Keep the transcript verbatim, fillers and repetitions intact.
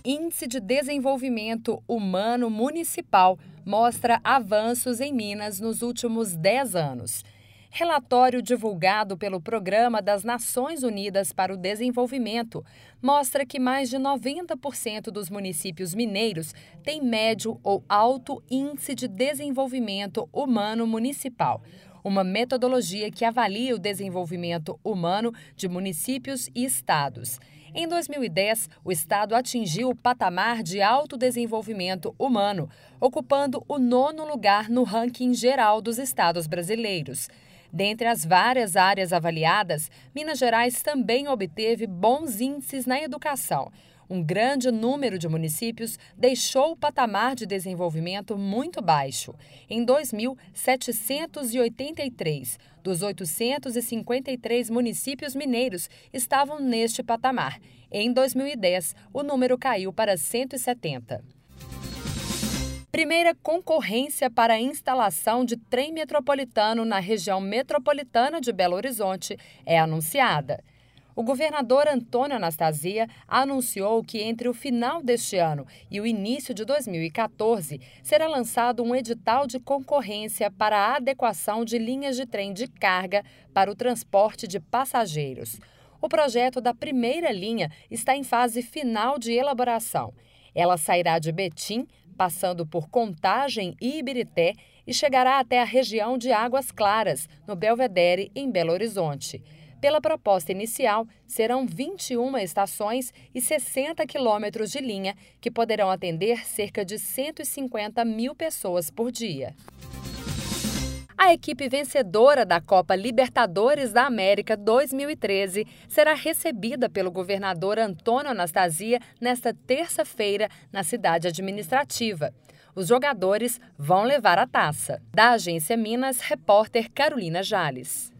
Índice de Desenvolvimento Humano Municipal mostra avanços em Minas nos últimos dez anos. Relatório divulgado pelo Programa das Nações Unidas para o Desenvolvimento mostra que mais de noventa por cento dos municípios mineiros têm médio ou alto índice de desenvolvimento humano municipal, uma metodologia que avalia o desenvolvimento humano de municípios e estados. Em dois mil e dez, o estado atingiu o patamar de alto desenvolvimento humano, ocupando o nono lugar no ranking geral dos estados brasileiros. Dentre as várias áreas avaliadas, Minas Gerais também obteve bons índices na educação. Um grande número de municípios deixou o patamar de desenvolvimento muito baixo. Em dois mil, setecentos e oitenta e três dos oitocentos e cinquenta e três municípios mineiros estavam neste patamar. Em dois mil e dez, o número caiu para cento e setenta. Primeira concorrência para a instalação de trem metropolitano na região metropolitana de Belo Horizonte é anunciada. O governador Antônio Anastasia anunciou que entre o final deste ano e o início de dois mil e quatorze será lançado um edital de concorrência para a adequação de linhas de trem de carga para o transporte de passageiros. O projeto da primeira linha está em fase final de elaboração. Ela sairá de Betim, passando por Contagem e Ibirité, e chegará até a região de Águas Claras, no Belvedere, em Belo Horizonte. Pela proposta inicial, serão vinte e uma estações e sessenta quilômetros de linha, que poderão atender cerca de cento e cinquenta mil pessoas por dia. A equipe vencedora da Copa Libertadores da América dois mil e treze será recebida pelo governador Antônio Anastasia nesta terça-feira na cidade administrativa. Os jogadores vão levar a taça. Da Agência Minas, repórter Carolina Jales.